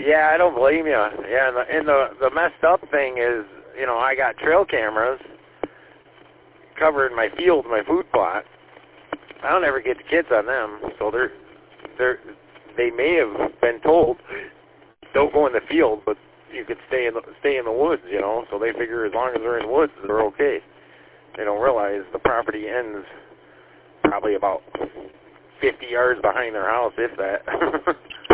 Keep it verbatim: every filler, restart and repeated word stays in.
Yeah, I don't blame you. Yeah, and the, and the the messed up thing is, you know, I got trail cameras covering my field, my food plot. I don't ever get the kids on them, so they're they're they may have been told don't go in the field, but you could stay in the stay in the woods, you know. So they figure as long as they're in the woods, they're okay. They don't realize the property ends probably about fifty yards behind their house, if that.